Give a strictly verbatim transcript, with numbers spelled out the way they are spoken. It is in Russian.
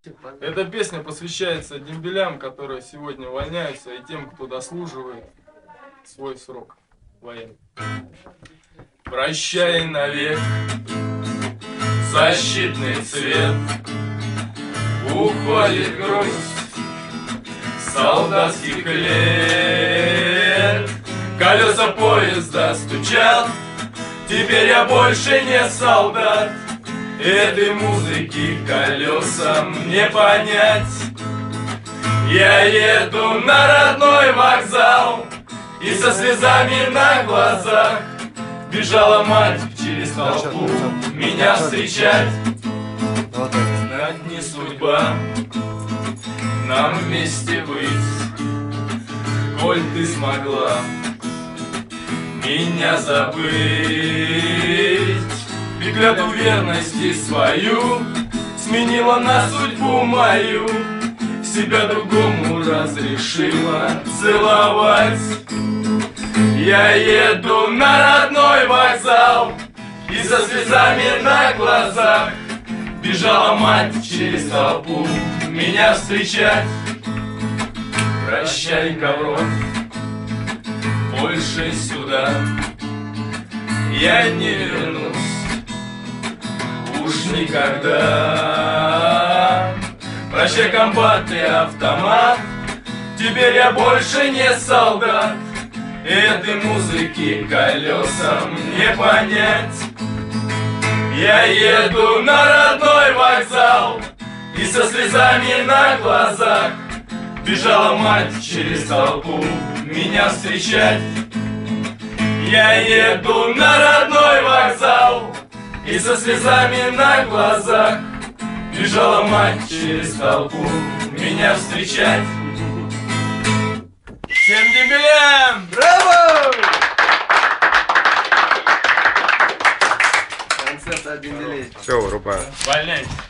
Эта песня посвящается дембелям, которые сегодня увольняются, и тем, кто дослуживает свой срок военный. Прощай навек, защитный цвет, уходит грусть солдатских лет. Колеса поезда стучат, теперь я больше не солдат. Этой музыки колесам не понять. Я еду на родной вокзал, и со слезами на глазах бежала мать через толпу меня встречать. Знать не судьба нам вместе быть, коль ты смогла меня забыть. И клятву верности свою сменила на судьбу мою, себя другому разрешила целовать. Я еду на родной вокзал, и со слезами на глазах бежала мать через толпу меня встречать. Прощай, ковров, больше сюда я не вернусь уж никогда. Прощай, комбат и автомат, теперь я больше не солдат. Этой музыки колесам не понять. Я еду на родной вокзал, и со слезами на глазах бежала мать через толпу меня встречать. Я еду на родной вокзал, и со слезами на глазах бежала мать через толпу меня встречать. Всем дембелям! Браво! Концерт от дембелей. Все, вырубаю. Вольняйтесь.